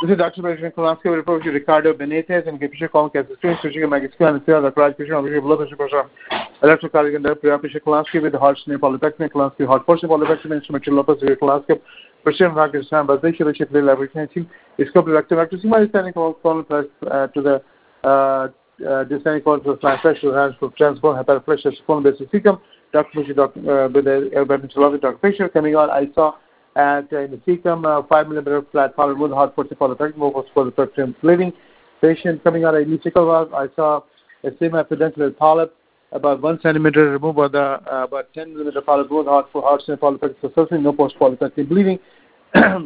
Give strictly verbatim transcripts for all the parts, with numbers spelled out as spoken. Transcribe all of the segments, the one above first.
This is Doctor Benjamin Kolansky with Professor Ricardo Benitez and Professor Colin Cassidy, switching my skin and the Raj Patient, obviously, blood pressure, electrocardiography, and Professor Kolansky with the heart snare polypectomy, Kolansky heart portion polypectomy, instrumental Lopez, Kolansky, Persian Doctor Sam, but they should be shipped everything. It's called rectum actus. You might stand called to the uh, descending called to the flash pressure hands for transport, hyperpressure, phone basic cecum. Doctor Fisher, Doctor with the Doctor Doctor Fisher coming on. I saw. At uh, in the cecum, uh, five millimeter flat power removed, heart portion polypectomy, was for the percussion bleeding. Patient coming out of elliptical valve. I saw a semi-pedunculated polyp, about one centimeter removed, by the uh, about ten millimeter polyp removed, heart for heart and polypectomy, successfully, no post polypectomy bleeding. I,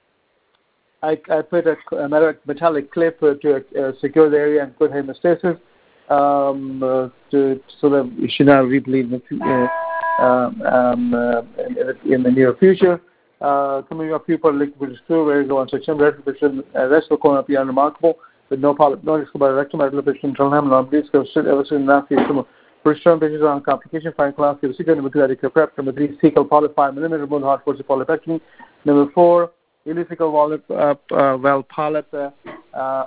I put a, a metallic clip uh, to uh, secure the area and put hemostasis um, uh, to so that it should not rebleed uh, um, um, uh, in, in the near future. Uh, coming up, people liquid screw, where you go on section, rectal uh, rest of the corner be unremarkable, with no polyp, no risk about rectum, rectal patient, internal ham, non bleeds, because ever since nasty, first term patients on complication, fine class, give secret, number two, adequate prep, number three, cecal polyp, five millimeter, removed heart force polypectomy, number four, elliptical polyp, uh, uh, well, polyp, uh, uh,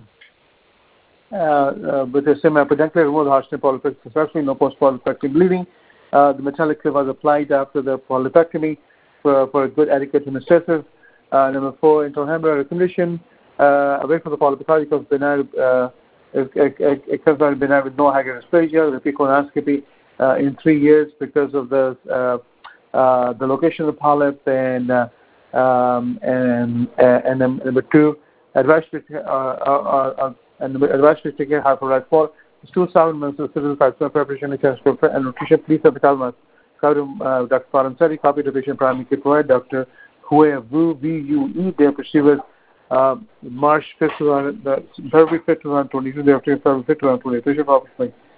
uh, with a semi-pedunculated removed heart snare polypectomy, successfully, no post polypectomy bleeding. Uh, the metallic clip was applied after the polypectomy. For, for a good adequate hemostasis. Uh, number four, internal hemorrhagic condition, uh, away from the polypectomy because benign, uh, it comes down benign with no hyperosplasia, the colonoscopy uh, in three years because of the uh, uh, the location of the polyp, and uh, um, and uh, and then number two, advice to uh, uh, uh, and advice to take care hyperright for two thousand months of civil preparation and nutrition. Please have the Uh, Doctor Paransari, copy to patient primary care provider, Doctor Hue Vu, V U E, their procedure uh, March fifth, February fifth, twenty twenty-two, their February fifth, twenty twenty-two, patient office.